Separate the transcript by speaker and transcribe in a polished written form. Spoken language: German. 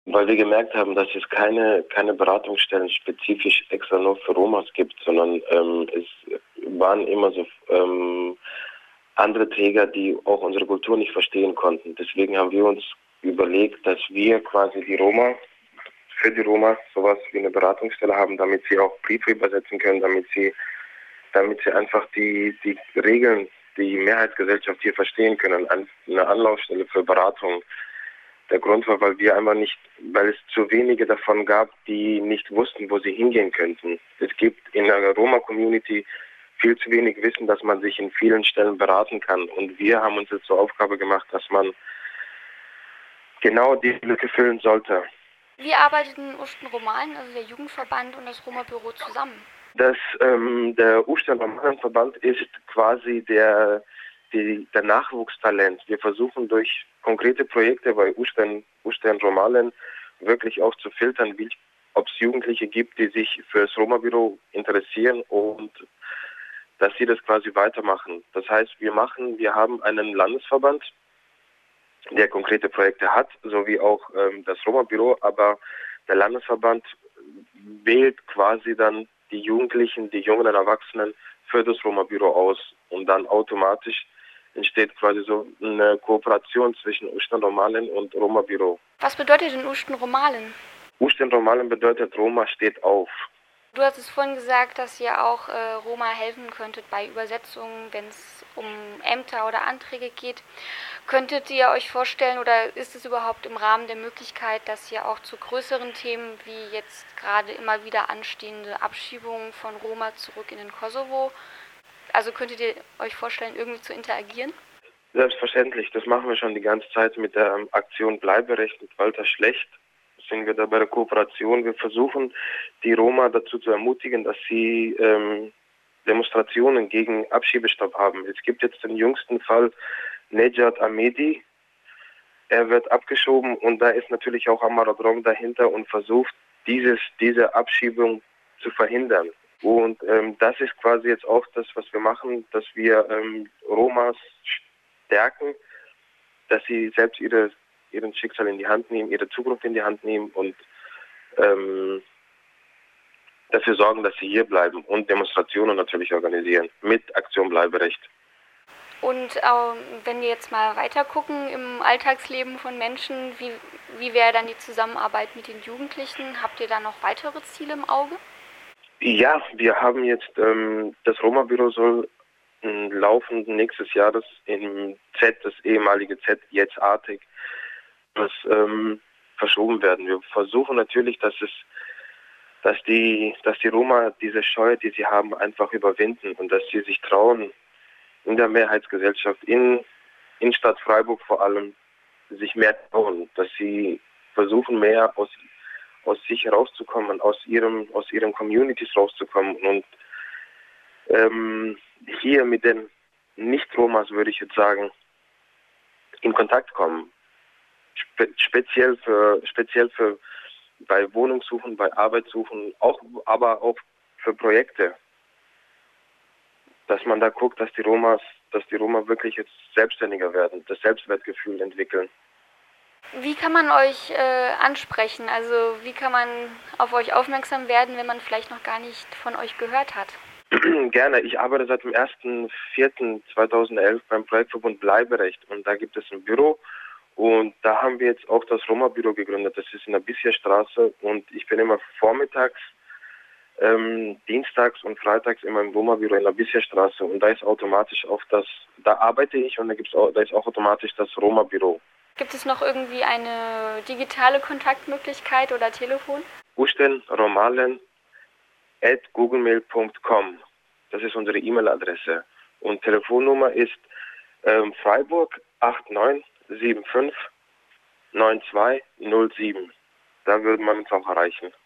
Speaker 1: Weil wir gemerkt haben, dass es keine Beratungsstellen spezifisch extra nur für Romas gibt, sondern es waren immer so andere Träger, die auch unsere Kultur nicht verstehen konnten. Deswegen haben wir uns überlegt, dass wir quasi für die Roma sowas wie eine Beratungsstelle haben, damit sie auch Briefe übersetzen können, damit sie einfach die Regeln, die Mehrheitsgesellschaft hier verstehen können, eine Anlaufstelle für Beratung. Der Grund war, weil es zu wenige davon gab, die nicht wussten, wo sie hingehen könnten. Es gibt in der Roma-Community viel zu wenig Wissen, dass man sich in vielen Stellen beraten kann. Und wir haben uns jetzt zur Aufgabe gemacht, dass man genau die Lücke füllen sollte.
Speaker 2: Wie arbeiteten Usten Romalen, also der Jugendverband und das Roma-Büro zusammen?
Speaker 1: Der Usten Romalen-Verband ist quasi der Nachwuchstalent. Wir versuchen durch konkrete Projekte bei Usten Romalen wirklich auch zu filtern, ob es Jugendliche gibt, die sich für das Roma-Büro interessieren und dass sie das quasi weitermachen. Das heißt, wir haben einen Landesverband, der konkrete Projekte hat, sowie auch das Roma-Büro, aber der Landesverband wählt quasi dann die Jugendlichen, die jungen Erwachsenen für das Roma-Büro aus und dann automatisch entsteht quasi so eine Kooperation zwischen Usten Romalen und Roma-Büro.
Speaker 2: Was bedeutet denn Usten Romalen?
Speaker 1: Usten Romalen bedeutet Roma steht auf.
Speaker 2: Du hast es vorhin gesagt, dass ihr auch Roma helfen könntet bei Übersetzungen, wenn es um Ämter oder Anträge geht. Könntet ihr euch vorstellen oder ist es überhaupt im Rahmen der Möglichkeit, dass ihr auch zu größeren Themen wie jetzt gerade immer wieder anstehende Abschiebungen von Roma zurück in den Kosovo, also könntet ihr euch vorstellen, irgendwie zu interagieren?
Speaker 1: Selbstverständlich, das machen wir schon die ganze Zeit mit der Aktion Bleiberecht mit Walter Schlecht. Sind wir da bei der Kooperation. Wir versuchen, die Roma dazu zu ermutigen, dass sie Demonstrationen gegen Abschiebestopp haben. Es gibt jetzt den jüngsten Fall Nejat Ahmedi. Er wird abgeschoben und da ist natürlich auch Amaradrom dahinter und versucht, diese Abschiebung zu verhindern. Und das ist quasi jetzt auch das, was wir machen, dass wir Romas stärken, dass sie selbst ihren Schicksal in die Hand nehmen, ihre Zukunft in die Hand nehmen und dafür sorgen, dass sie hier bleiben und Demonstrationen natürlich organisieren mit Aktion Bleiberecht.
Speaker 2: Und wenn wir jetzt mal weiter gucken im Alltagsleben von Menschen, wie wäre dann die Zusammenarbeit mit den Jugendlichen? Habt ihr da noch weitere Ziele im Auge?
Speaker 1: Ja, wir haben jetzt, das Roma-Büro soll laufend nächstes Jahres im Z, das ehemalige Z, jetzt Artig, verschoben werden. Wir versuchen natürlich, dass die Roma diese Scheu, die sie haben, einfach überwinden und dass sie sich trauen, in der Mehrheitsgesellschaft, in Stadt Freiburg vor allem, sich mehr trauen, dass sie versuchen, mehr aus sich herauszukommen, aus ihren Communities rauszukommen und hier mit den Nicht-Romas, würde ich jetzt sagen, in Kontakt kommen. Speziell für bei Wohnungssuchen, bei Arbeitssuchen, aber auch für Projekte. Dass man da guckt, dass die Roma wirklich jetzt selbstständiger werden, das Selbstwertgefühl entwickeln.
Speaker 2: Wie kann man euch ansprechen? Also wie kann man auf euch aufmerksam werden, wenn man vielleicht noch gar nicht von euch gehört hat?
Speaker 1: Gerne. Ich arbeite seit dem 1.4.2011 beim Projektverbund Bleiberecht und da gibt es ein Büro und da haben wir jetzt auch das Roma-Büro gegründet. Das ist in der Bissierstraße und ich bin immer vormittags, dienstags und freitags immer im Roma-Büro in der Bissierstraße und da ist automatisch da arbeite ich und da ist auch automatisch das Roma-Büro.
Speaker 2: Gibt es noch irgendwie eine digitale Kontaktmöglichkeit oder Telefon?
Speaker 1: ustenromalen@googlemail.com. Das ist unsere E-Mail-Adresse. Und Telefonnummer ist Freiburg 8975 9207. Da würde man uns auch erreichen.